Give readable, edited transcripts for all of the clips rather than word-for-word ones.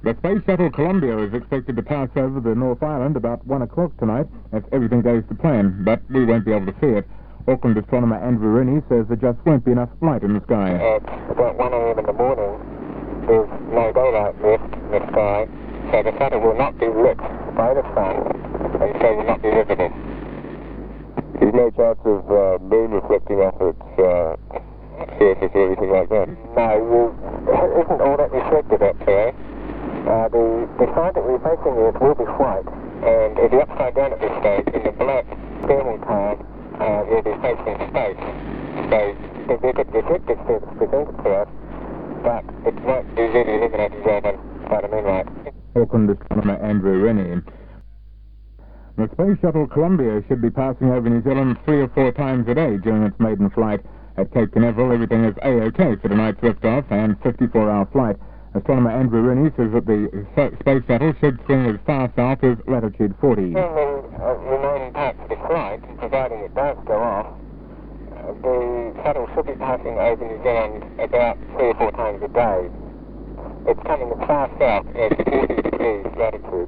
The Space Shuttle Columbia is expected to pass over the North Island about 1 o'clock tonight, if everything goes to plan, but we won't be able to see it. Auckland astronomer Andrew Rennie says there just won't be enough light in the sky. At about 1 a.m. in the morning, there's no daylight left in the sky, so the shuttle will not be lit by the sun, and so will not be visible. There's no chance of moon reflecting off its surface or anything like that? No, it isn't all that reflected actually. The side that we're facing Earth will be white, and it'll be upside down at this stage, and the black thermal tide will be facing space. So there'll be a good reflective surface presented to us, but it won't be really illuminated by the moonlight. Auckland astronomer Andrew Rennie. The Space Shuttle Columbia should be passing over New Zealand 3 or 4 times a day during its maiden flight. At Cape Canaveral, everything is A-OK for tonight's liftoff and 54-hour flight. Astronomer Andrew Rennie says that the Space Shuttle should swing as far south as latitude 40. During the remaining parts of the flight, providing it does go off, the shuttle should be passing over New Zealand about 3 or 4 times a day. It's coming as far south as 40 degrees latitude.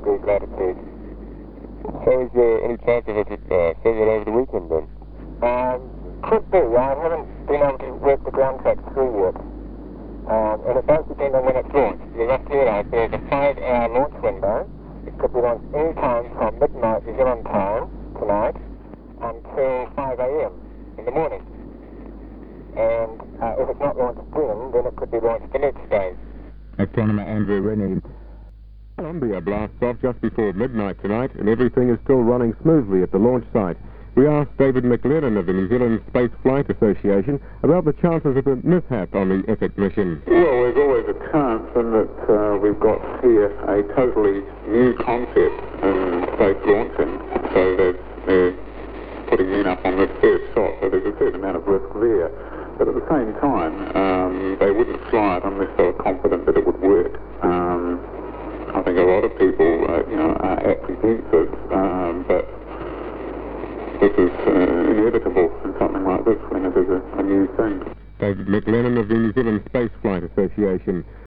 So is there any chance of it seeing it over the weekend then? Could be. I haven't been able to work the ground tracks through yet. And it does depend on when it's launched. You must realise there's a 5-hour launch window. It could be launched any time from midnight New Zealand time tonight until 5 a.m. in the morning. And if it's not launched then it could be launched the next day. Astronomer Andrew Rennie. Columbia blasts off just before midnight tonight, and everything is still running smoothly at the launch site. We asked David McLennan of the New Zealand Space Flight Association about the chances of a mishap on the EPIC mission. Well, there's always a chance in that we've got here a totally new concept in space launching, so they're putting in up on this first shot, so there's a certain amount of risk there. But at the same time, they wouldn't fly it unless they were confident that it would work. I think a lot of people, are apprehensive, but this is inevitable in something like this when it is a new thing. David McLennan of the New Zealand Space Flight Association.